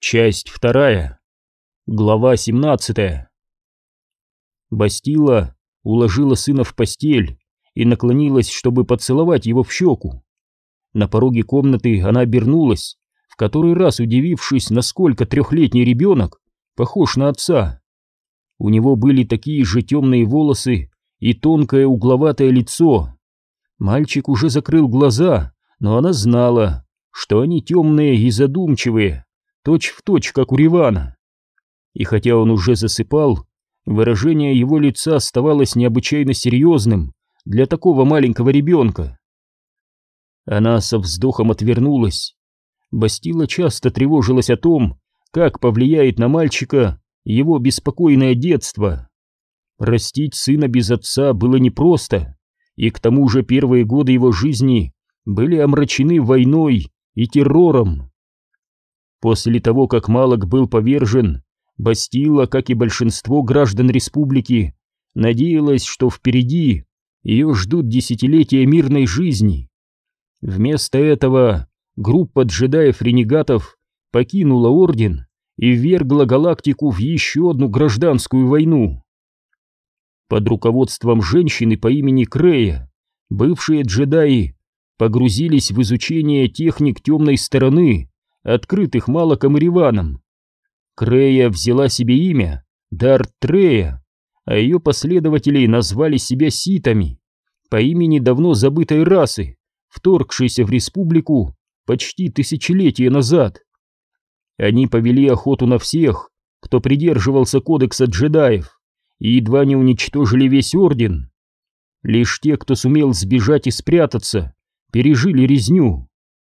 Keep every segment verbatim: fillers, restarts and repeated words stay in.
Часть вторая. Глава семнадцатая. Бастила уложила сына в постель и наклонилась, чтобы поцеловать его в щеку. На пороге комнаты она обернулась, в который раз удивившись, насколько трехлетний ребенок похож на отца. У него были такие же темные волосы и тонкое угловатое лицо. Мальчик уже закрыл глаза, но она знала, что они темные и задумчивые, точь в точь, как у Ривана. И хотя он уже засыпал, выражение его лица оставалось необычайно серьезным для такого маленького ребенка. Она со вздохом отвернулась. Бастила часто тревожилась о том, как повлияет на мальчика его беспокойное детство. Растить сына без отца было непросто, и к тому же первые годы его жизни были омрачены войной и террором. После того, как Малак был повержен, Бастила, как и большинство граждан республики, надеялась, что впереди ее ждут десятилетия мирной жизни. Вместо этого группа джедаев-ренегатов покинула Орден и ввергла галактику в еще одну гражданскую войну. Под руководством женщины по имени Крея бывшие джедаи погрузились в изучение техник темной стороны, открытых Малаком и Риваном. Крея взяла себе имя Дарт Трея, а ее последователи назвали себя ситами по имени давно забытой расы, вторгшейся в республику почти тысячелетия назад. Они повели охоту на всех, кто придерживался кодекса джедаев, и едва не уничтожили весь Орден. Лишь те, кто сумел сбежать и спрятаться, пережили резню.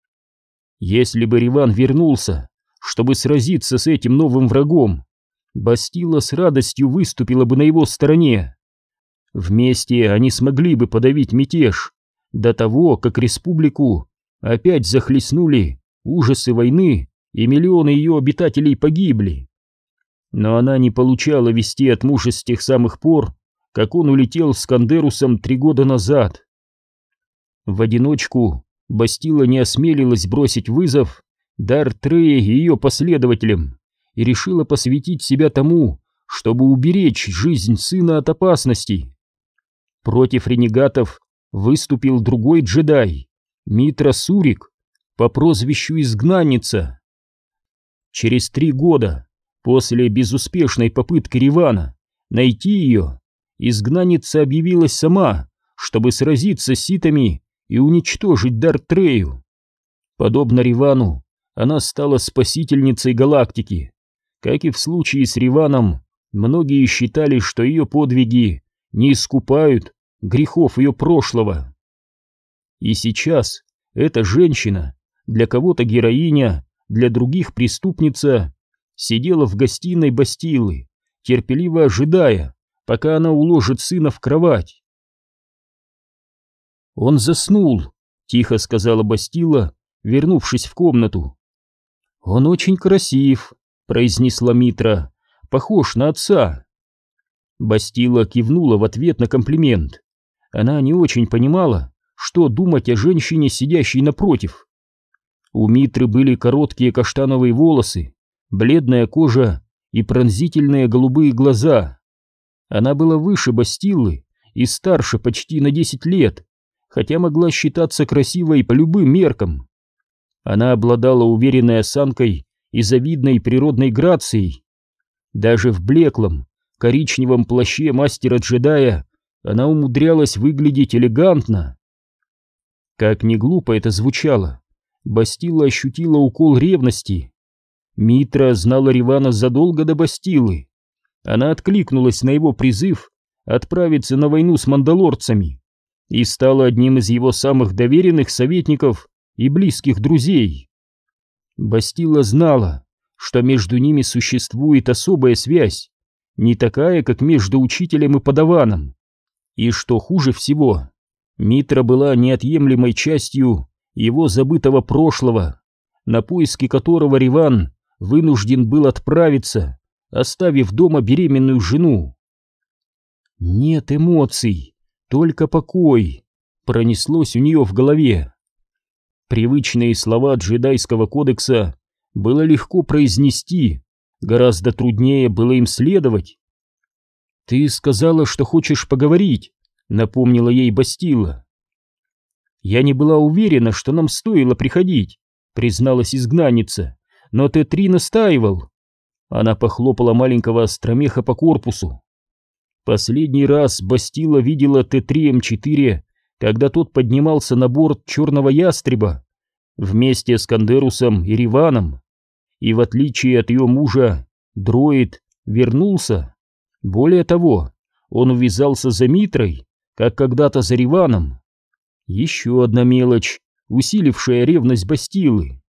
Если бы Риван вернулся, чтобы сразиться с этим новым врагом, Бастила с радостью выступила бы на его стороне. Вместе они смогли бы подавить мятеж до того, как республику опять захлестнули ужасы войны, и миллионы ее обитателей погибли. Но она не получала вести от мужа с тех самых пор, как он улетел с Кандерусом три года назад. В одиночку Бастила не осмелилась бросить вызов Дарт Трее и ее последователям и решила посвятить себя тому, чтобы уберечь жизнь сына от опасностей. Против ренегатов выступил другой джедай, Митра Сурик, по прозвищу Изгнанница. Через три года после безуспешной попытки Ривана найти ее, Изгнанница объявилась сама, чтобы сразиться с ситами и уничтожить Дарт Трею. Подобно Ривану, она стала спасительницей галактики. Как и в случае с Риваном, многие считали, что ее подвиги не искупают грехов ее прошлого. И сейчас эта женщина, для кого-то героиня, для других преступница, сидела в гостиной Бастилы, терпеливо ожидая, пока она уложит сына в кровать. «Он заснул», — тихо сказала Бастила, вернувшись в комнату. «Он очень красив», — произнесла Митра, — «похож на отца». Бастила кивнула в ответ на комплимент. Она не очень понимала, что думать о женщине, сидящей напротив. У Митры были короткие каштановые волосы, бледная кожа и пронзительные голубые глаза. Она была выше Бастилы и старше почти на десять лет, хотя могла считаться красивой по любым меркам. Она обладала уверенной осанкой и завидной природной грацией. Даже в блеклом, коричневом плаще мастера-джедая она умудрялась выглядеть элегантно. Как ни глупо это звучало, Бастила ощутила укол ревности. Митра знала Ривана задолго до Бастилы. Она откликнулась на его призыв отправиться на войну с мандалорцами и стала одним из его самых доверенных советников и близких друзей. Бастила знала, что между ними существует особая связь, не такая, как между учителем и подаваном, и, что хуже всего, Митра была неотъемлемой частью его забытого прошлого, на поиски которого Риван вынужден был отправиться, оставив дома беременную жену. «Нет эмоций, только покой», — пронеслось у нее в голове. Привычные слова джедайского кодекса было легко произнести, гораздо труднее было им следовать. «Ты сказала, что хочешь поговорить», — напомнила ей Бастила. «Я не была уверена, что нам стоило приходить», — призналась изгнанница, «но Т три настаивал». Она похлопала маленького остромеха по корпусу. Последний раз Бастила видела Т три М четыре, когда тот поднимался на борт черного ястреба вместе с Кандерусом и Риваном, и в отличие от ее мужа, дроид вернулся. Более того, он увязался за Митрой, как когда-то за Риваном. Еще одна мелочь, усилившая ревность Бастилы.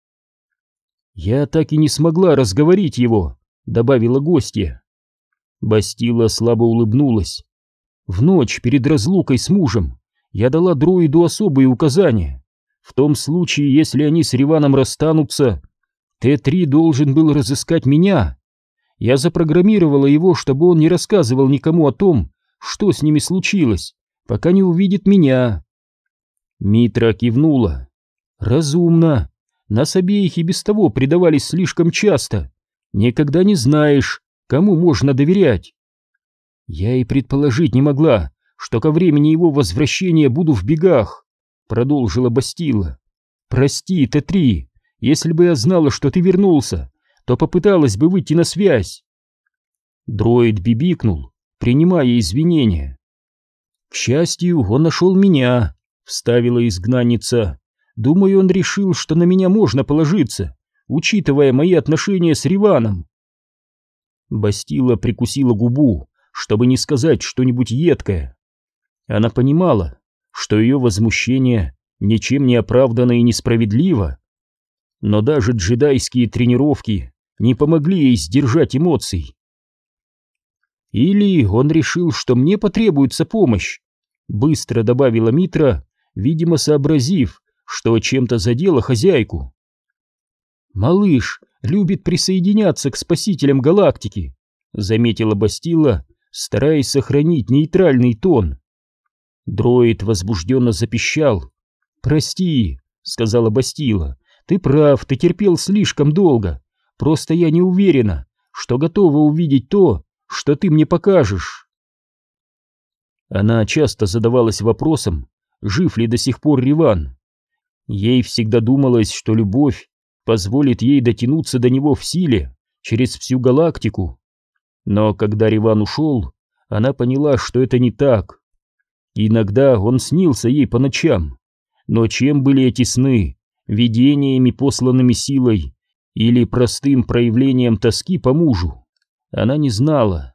«Я так и не смогла разговорить его», — добавила гостья. Бастила слабо улыбнулась. «В ночь перед разлукой с мужем я дала дроиду особые указания. В том случае, если они с Риваном расстанутся, Т три должен был разыскать меня. Я запрограммировала его, чтобы он не рассказывал никому о том, что с ними случилось, пока не увидит меня». Митра кивнула. «Разумно. Нас обеих и без того предавали слишком часто. Никогда не знаешь, кому можно доверять». «Я и предположить не могла, что ко времени его возвращения буду в бегах», — продолжила Бастила. «Прости, Т три, если бы я знала, что ты вернулся, то попыталась бы выйти на связь». Дроид бибикнул, принимая извинения. «К счастью, он нашел меня», — вставила изгнанница. «Думаю, он решил, что на меня можно положиться, учитывая мои отношения с Риваном». Бастила прикусила губу, чтобы не сказать что-нибудь едкое. Она понимала, что ее возмущение ничем не оправдано и несправедливо, но даже джедайские тренировки не помогли ей сдержать эмоций. «Или он решил, что мне потребуется помощь», — быстро добавила Митра, видимо, сообразив, что чем-то задела хозяйку. «Малыш любит присоединяться к спасителям галактики», — заметила Бастила, стараясь сохранить нейтральный тон. Дроид возбужденно запищал. «Прости», — сказала Бастила, — «ты прав, ты терпел слишком долго. Просто я не уверена, что готова увидеть то, что ты мне покажешь». Она часто задавалась вопросом, жив ли до сих пор Риван. Ей всегда думалось, что любовь позволит ей дотянуться до него в силе через всю галактику. Но когда Риван ушел, она поняла, что это не так. Иногда он снился ей по ночам, но чем были эти сны, видениями, посланными силой, или простым проявлением тоски по мужу, она не знала.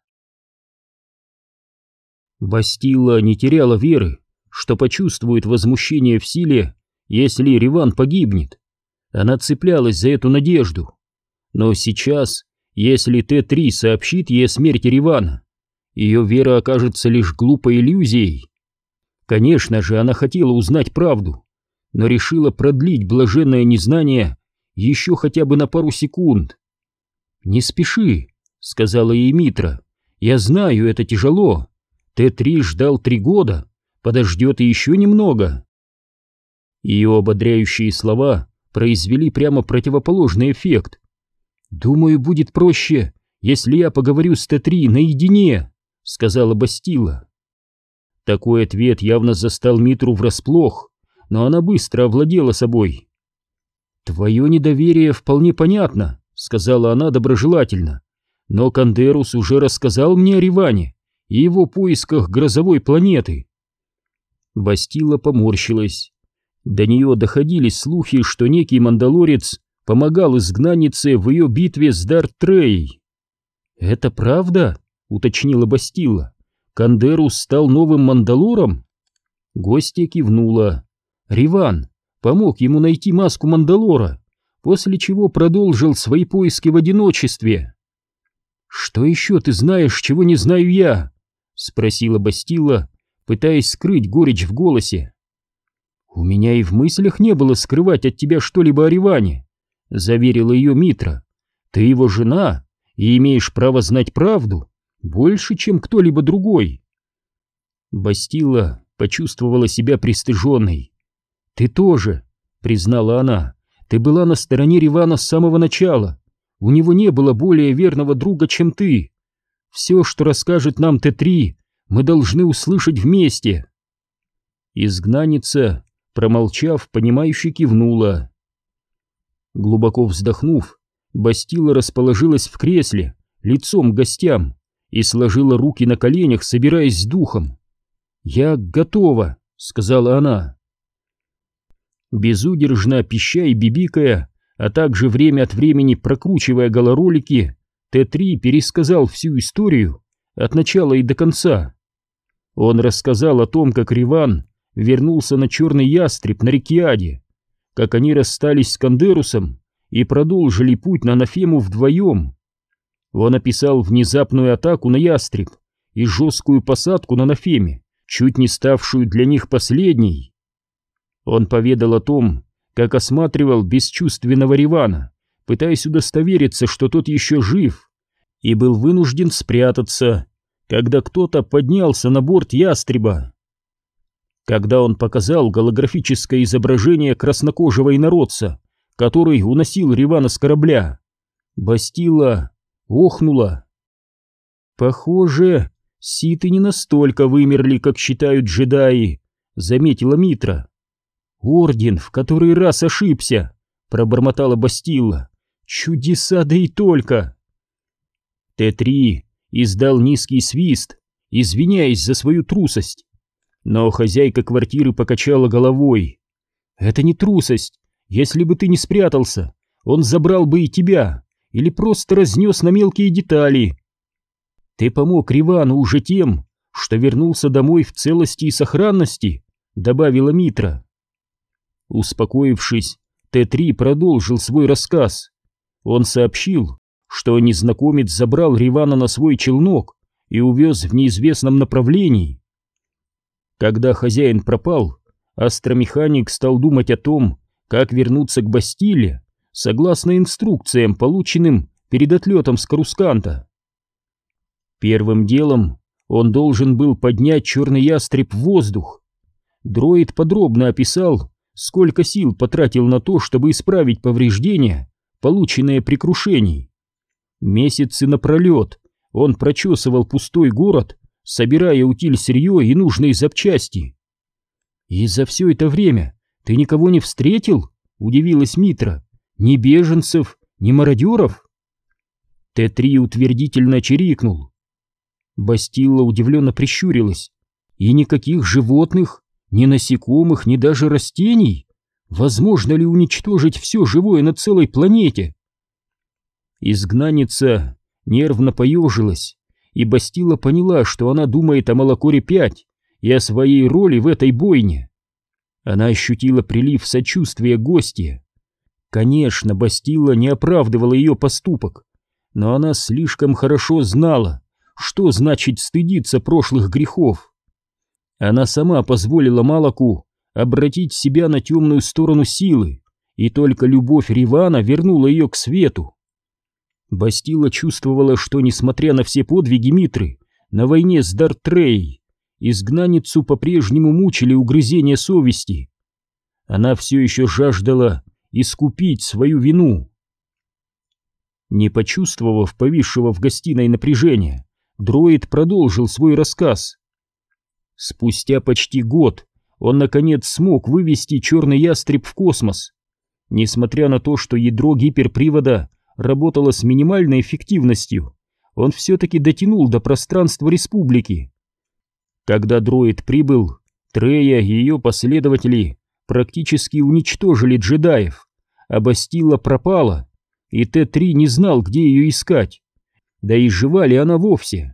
Бастила не теряла веры, что почувствует возмущение в силе, если Риван погибнет. Она цеплялась за эту надежду. Но сейчас, если Т три сообщит ей о смерти Ривана, ее вера окажется лишь глупой иллюзией. Конечно же, она хотела узнать правду, но решила продлить блаженное незнание еще хотя бы на пару секунд. «Не спеши», — сказала ей Митра, — «я знаю, это тяжело. Т три ждал три года, подождет и еще немного». Ее ободряющие слова произвели прямо противоположный эффект. «Думаю, будет проще, если я поговорю с Т три наедине», — сказала Бастила. Такой ответ явно застал Митру врасплох, но она быстро овладела собой. «Твое недоверие вполне понятно», — сказала она доброжелательно, «но Кандерус уже рассказал мне о Риване и его поисках грозовой планеты». Бастила поморщилась. До нее доходили слухи, что некий мандалорец помогал изгнаннице в ее битве с Дарт-Трей. «Это правда?» — уточнила Бастила. «Кандерус стал новым мандалором?» Гостья кивнула. «Риван помог ему найти маску Мандалора, после чего продолжил свои поиски в одиночестве». «Что еще ты знаешь, чего не знаю я?» — спросила Бастила, пытаясь скрыть горечь в голосе. «У меня и в мыслях не было скрывать от тебя что-либо о Риване», — заверила ее Митра. «Ты его жена и имеешь право знать правду больше, чем кто-либо другой». Бастила почувствовала себя пристыженной. «Ты тоже», — признала она, Ты была на стороне Ривана с самого начала. У него не было более верного друга, чем ты. Все, что расскажет нам Т три, мы должны услышать вместе». Изгнанница, промолчав, понимающе кивнула. Глубоко вздохнув, Бастила расположилась в кресле, лицом к гостям, и сложила руки на коленях, собираясь с духом. «Я готова», — сказала она. Безудержно пища и бибикая, а также время от времени прокручивая голоролики, Т три пересказал всю историю от начала и до конца. Он рассказал о том, как Риван вернулся на Черный Ястреб на Рикиаде, как они расстались с Кандерусом и продолжили путь на Нафему вдвоем. Он описал внезапную атаку на Ястреб и жесткую посадку на Нафеме, чуть не ставшую для них последней. Он поведал о том, как осматривал бесчувственного Ривана, пытаясь удостовериться, что тот еще жив, и был вынужден спрятаться, когда кто-то поднялся на борт Ястреба. Когда он показал голографическое изображение краснокожего инородца, который уносил Ривана с корабля, Бастила охнула. «Похоже, ситы не настолько вымерли, как считают джедаи», — заметила Митра. «Орден в который раз ошибся», — пробормотала Бастила. «Чудеса, да и только!» Т три издал низкий свист, извиняясь за свою трусость. Но хозяйка квартиры покачала головой. «Это не трусость. Если бы ты не спрятался, он забрал бы и тебя, или просто разнес на мелкие детали. Ты помог Ривану уже тем, что вернулся домой в целости и сохранности», — добавила Митра. Успокоившись, Т три продолжил свой рассказ. Он сообщил, что незнакомец забрал Ривана на свой челнок и увез в неизвестном направлении. Когда хозяин пропал, астромеханик стал думать о том, как вернуться к Бастиле, согласно инструкциям, полученным перед отлетом с Карусканта. Первым делом он должен был поднять Черный Ястреб в воздух. Дроид подробно описал, сколько сил потратил на то, чтобы исправить повреждения, полученные при крушении. Месяцы напролет он прочесывал пустой город, собирая утиль-сырье и нужные запчасти. «И за все это время ты никого не встретил?» — удивилась Митра. «Ни беженцев, ни мародеров?» Т три утвердительно чирикнул. Бастилла удивленно прищурилась. «И никаких животных, ни насекомых, ни даже растений? Возможно ли уничтожить все живое на целой планете?» Изгнанница нервно поежилась, и Бастилла поняла, что она думает о Малакоре пять и о своей роли в этой бойне. Она ощутила прилив сочувствия гостья. Конечно, Бастилла не оправдывала ее поступок, но она слишком хорошо знала, что значит стыдиться прошлых грехов. Она сама позволила Малаку обратить себя на темную сторону силы, и только любовь Ривана вернула ее к свету. Бастилла чувствовала, что, несмотря на все подвиги Митры на войне с Дарт-Трей, изгнанницу по-прежнему мучили угрызения совести. Она все еще жаждала искупить свою вину. Не почувствовав повисшего в гостиной напряжения, дроид продолжил свой рассказ. Спустя почти год он наконец смог вывести Черный Ястреб в космос. Несмотря на то, что ядро гиперпривода работало с минимальной эффективностью, он все-таки дотянул до пространства Республики. Когда дроид прибыл, Трея и ее последователи практически уничтожили джедаев, а Бастилла пропала, и Т три не знал, где ее искать, да и жива ли она вовсе.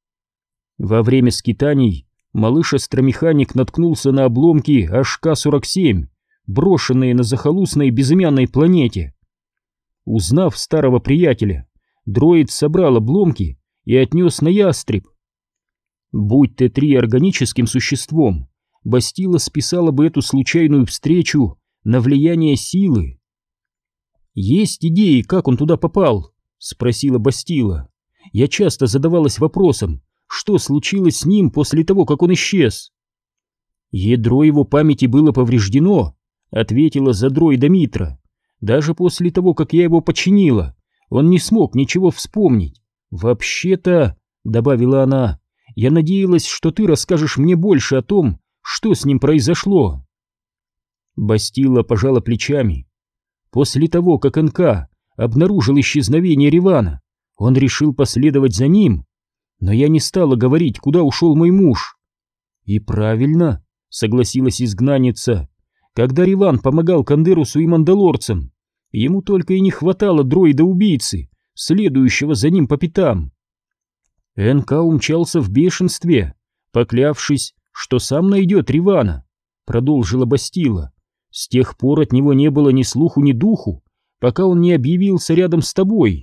Во время скитаний малыш-астромеханик наткнулся на обломки H К сорок семь, брошенные на захолустной безымянной планете. Узнав старого приятеля, дроид собрал обломки и отнес на Ястреб. Будь Т три органическим существом, Бастилла списала бы эту случайную встречу на влияние силы. «Есть идеи, как он туда попал?» — спросила Бастилла. «Я часто задавалась вопросом, что случилось с ним после того, как он исчез?» «Ядро его памяти было повреждено», — ответила за дроида Митра. Даже после того, как я его починила, он не смог ничего вспомнить. Вообще-то, — добавила она, — я надеялась, что ты расскажешь мне больше о том, что с ним произошло. Бастилла пожала плечами. После того, как эн ка обнаружил исчезновение Ревана, он решил последовать за ним, но я не стала говорить, куда ушел мой муж. И правильно, — согласилась изгнанница. Когда Реван помогал Кандерусу и мандалорцам, ему только и не хватало дроида-убийцы, следующего за ним по пятам. эн ка умчался в бешенстве, поклявшись, что сам найдет Ревана, — продолжила Бастилла. С тех пор от него не было ни слуху, ни духу, пока он не объявился рядом с тобой.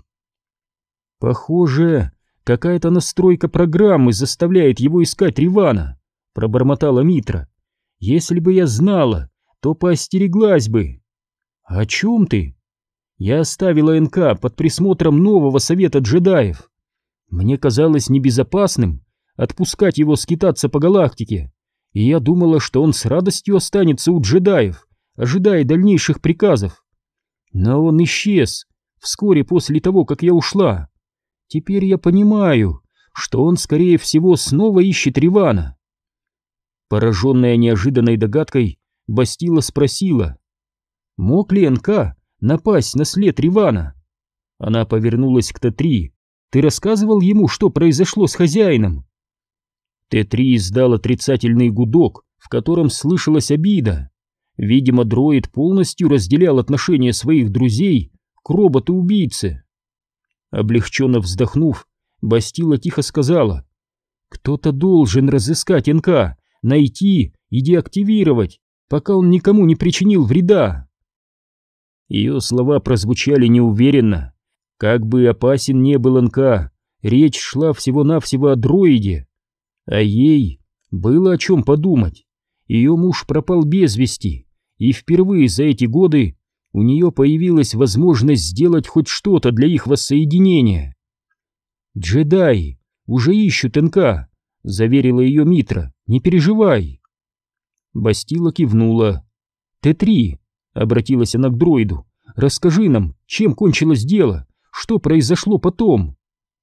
Похоже, какая-то настройка программы заставляет его искать Ревана, — пробормотала Митра. Если бы я знала, то поостереглась бы. О чем ты? Я оставила эн ка под присмотром нового совета джедаев. Мне казалось небезопасным отпускать его скитаться по галактике, и я думала, что он с радостью останется у джедаев, ожидая дальнейших приказов. Но он исчез вскоре после того, как я ушла. Теперь я понимаю, что он, скорее всего, снова ищет Ревана. Пораженная неожиданной догадкой, Бастилла спросила, мог ли эн ка напасть на след Ревана? Она повернулась к Т три. Ты рассказывал ему, что произошло с хозяином? Т три издал отрицательный гудок, в котором слышалась обида. Видимо, дроид полностью разделял отношения своих друзей к роботу-убийце. Облегченно вздохнув, Бастилла тихо сказала, кто-то должен разыскать эн ка, найти и деактивировать, пока он никому не причинил вреда. Ее слова прозвучали неуверенно. Как бы опасен не был эн ка, речь шла всего-навсего о дроиде. А ей было о чем подумать. Ее муж пропал без вести, и впервые за эти годы у нее появилась возможность сделать хоть что-то для их воссоединения. «Джедаи уже ищут эн ка», — заверила ее Митра, — «не переживай». Бастилла кивнула. Т три, — обратилась она к дроиду, — расскажи нам, чем кончилось дело, что произошло потом.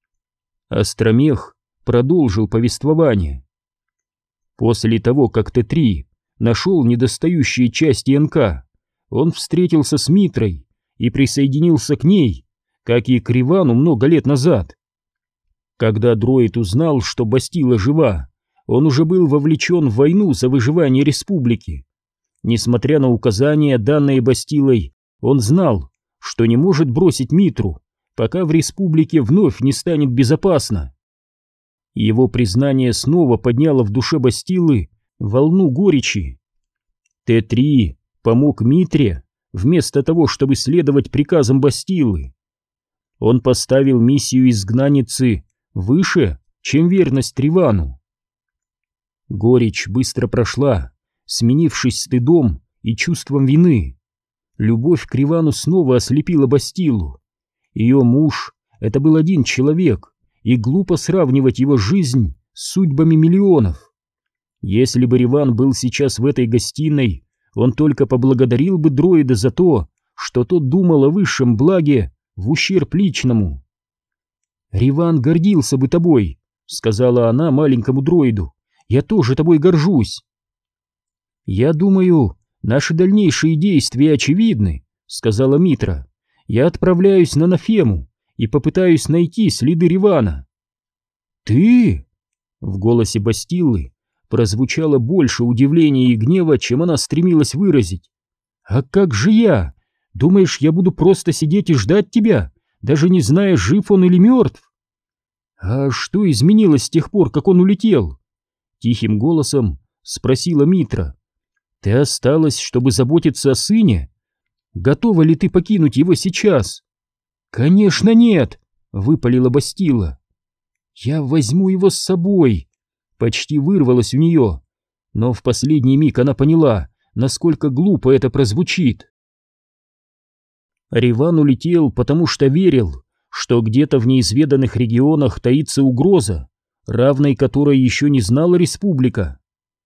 Остромех продолжил повествование. После того, как Т три нашел недостающие части эн ка, он встретился с Митрой и присоединился к ней, как и к Ревану много лет назад. Когда дроид узнал, что Бастилла жива, он уже был вовлечен в войну за выживание республики. Несмотря на указания, данные Бастиллой, он знал, что не может бросить Митру, пока в республике вновь не станет безопасно. Его признание снова подняло в душе Бастиллы волну горечи. Т три помог Митре вместо того, чтобы следовать приказам Бастиллы. Он поставил миссию изгнанницы выше, чем верность Ревану. Горечь быстро прошла, сменившись стыдом и чувством вины. Любовь к Ревану снова ослепила Бастиллу. Ее муж — это был один человек, и глупо сравнивать его жизнь с судьбами миллионов. Если бы Реван был сейчас в этой гостиной, он только поблагодарил бы дроида за то, что тот думал о высшем благе в ущерб личному. «Реван гордился бы тобой», — сказала она маленькому дроиду. «Я тоже тобой горжусь». «Я думаю, наши дальнейшие действия очевидны», — сказала Митра. «Я отправляюсь на Нафему и попытаюсь найти следы Ревана». «Ты?» — в голосе Бастиллы прозвучало больше удивления и гнева, чем она стремилась выразить. «А как же я? Думаешь, я буду просто сидеть и ждать тебя, даже не зная, жив он или мертв?» «А что изменилось с тех пор, как он улетел?» Тихим голосом спросила Митра. «Ты осталась, чтобы заботиться о сыне? Готова ли ты покинуть его сейчас?» «Конечно нет!» — выпалила Бастилла. «Я возьму его с собой!» Почти вырвалось у нее, но в последний миг она поняла, насколько глупо это прозвучит. Реван улетел, потому что верил, что где-то в неизведанных регионах таится угроза, равной которой еще не знала республика.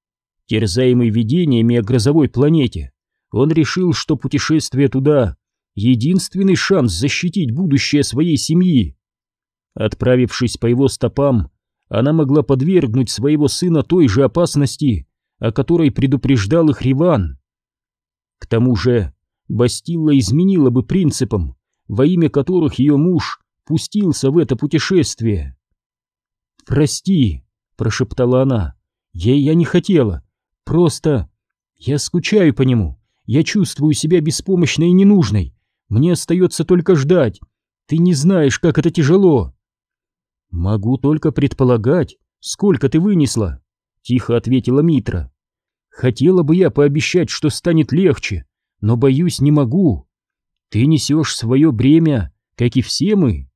Терзаемый видениями о грозовой планете, он решил, что путешествие туда единственный шанс защитить будущее своей семьи. Отправившись по его стопам, она могла подвергнуть своего сына той же опасности, о которой предупреждал их Риван. К тому же Бастилла изменила бы принципам, во имя которых ее муж пустился в это путешествие. «Прости», — прошептала она, — «я, я не хотела, просто я скучаю по нему, я чувствую себя беспомощной и ненужной, мне остается только ждать, ты не знаешь, как это тяжело». «Могу только предполагать, сколько ты вынесла», — тихо ответила Митра. «Хотела бы я пообещать, что станет легче, но, боюсь, не могу. Ты несешь свое бремя, как и все мы».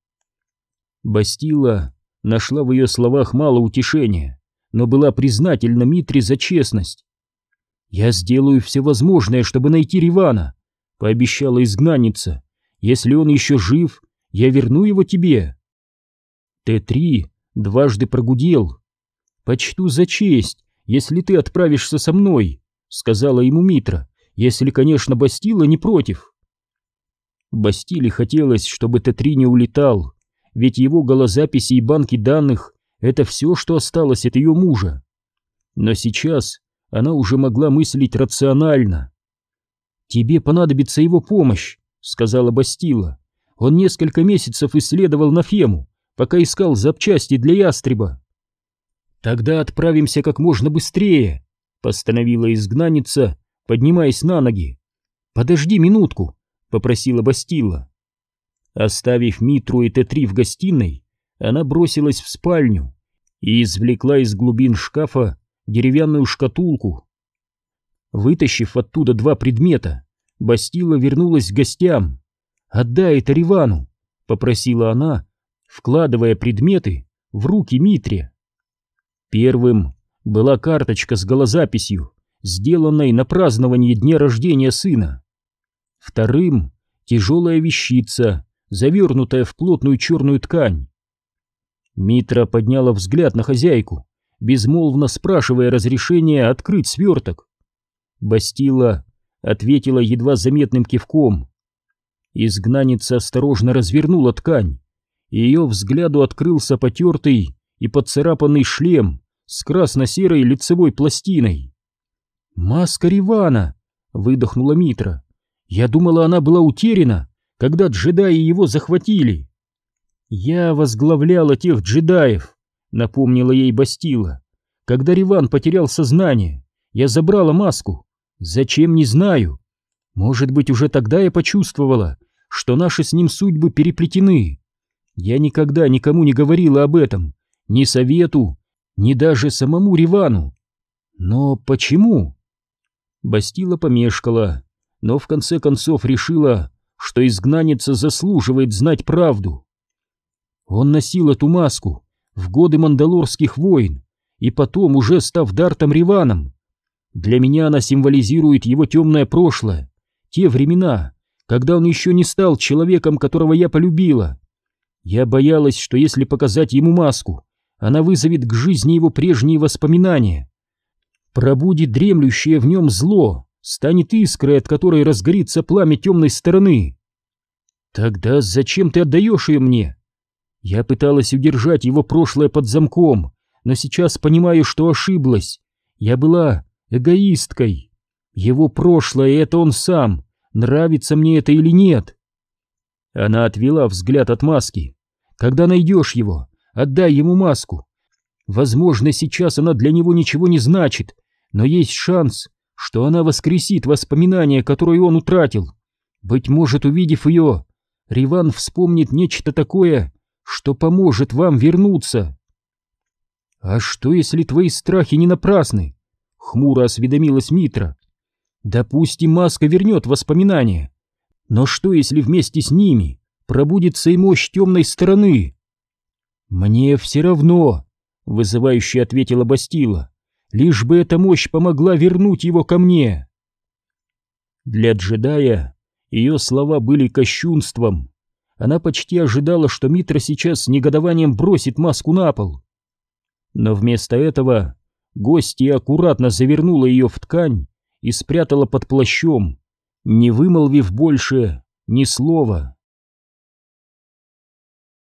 Бастилла нашла в ее словах мало утешения, но была признательна Митре за честность. «Я сделаю все возможное, чтобы найти Ривана», — пообещала изгнанница. «Если он еще жив, я верну его тебе». Т три дважды прогудел. «Почту за честь, если ты отправишься со мной», — сказала ему Митра, «если, конечно, Бастилла не против». Бастиле хотелось, чтобы Т три не улетал, ведь его голозаписи и банки данных — это все, что осталось от ее мужа. Но сейчас она уже могла мыслить рационально. «Тебе понадобится его помощь», — сказала Бастилла. «Он несколько месяцев исследовал Нафему, пока искал запчасти для ястреба». «Тогда отправимся как можно быстрее», — постановила изгнанница, поднимаясь на ноги. «Подожди минутку», — попросила Бастилла. Оставив Митру и Т три в гостиной, она бросилась в спальню и извлекла из глубин шкафа деревянную шкатулку. Вытащив оттуда два предмета, Бастилла вернулась к гостям. «Отдай это Ривану», — попросила она, вкладывая предметы в руки Митре. Первым была карточка с голозаписью, сделанной на праздновании дня рождения сына. Вторым — тяжелая вещица, завернутая в плотную черную ткань. Митра подняла взгляд на хозяйку, безмолвно спрашивая разрешения открыть сверток. Бастилла ответила едва заметным кивком. Изгнанница осторожно развернула ткань, и ее взгляду открылся потертый и поцарапанный шлем с красно-серой лицевой пластиной. «Маска Ривана!» — выдохнула Митра. «Я думала, она была утеряна, когда джедаи его захватили». «Я возглавляла тех джедаев», — напомнила ей Бастилла. «Когда Риван потерял сознание, я забрала маску. Зачем, не знаю. Может быть, уже тогда я почувствовала, что наши с ним судьбы переплетены. Я никогда никому не говорила об этом, ни совету, ни даже самому Ривану. Но почему?» Бастилла помешкала, но в конце концов решила, что изгнанница заслуживает знать правду. «Он носил эту маску в годы Мандалорских войн, и потом, уже став Дартом Риваном. Для меня она символизирует его темное прошлое, те времена, когда он еще не стал человеком, которого я полюбила. Я боялась, что если показать ему маску, она вызовет к жизни его прежние воспоминания, пробудит дремлющее в нем зло, станет искрой, от которой разгорится пламя темной стороны. Тогда зачем ты отдаешь ее мне? Я пыталась удержать его прошлое под замком, но сейчас понимаю, что ошиблась. Я была эгоисткой. Его прошлое — это он сам, нравится мне это или нет». Она отвела взгляд от маски. «Когда найдешь его, отдай ему маску. Возможно, сейчас она для него ничего не значит, но есть шанс, что она воскресит воспоминания, которые он утратил. Быть может, увидев ее, Риван вспомнит нечто такое, что поможет вам вернуться». «А что, если твои страхи не напрасны?» — хмуро осведомилась Митра. «Допустим, маска вернет воспоминания. Но что, если вместе с ними пробудится и мощь темной стороны?» «Мне все равно», — вызывающе ответила Бастилла, «лишь бы эта мощь помогла вернуть его ко мне». Для джедая ее слова были кощунством. Она почти ожидала, что Митра сейчас с негодованием бросит маску на пол. Но вместо этого гостья аккуратно завернула ее в ткань и спрятала под плащом, не вымолвив больше Ни слова.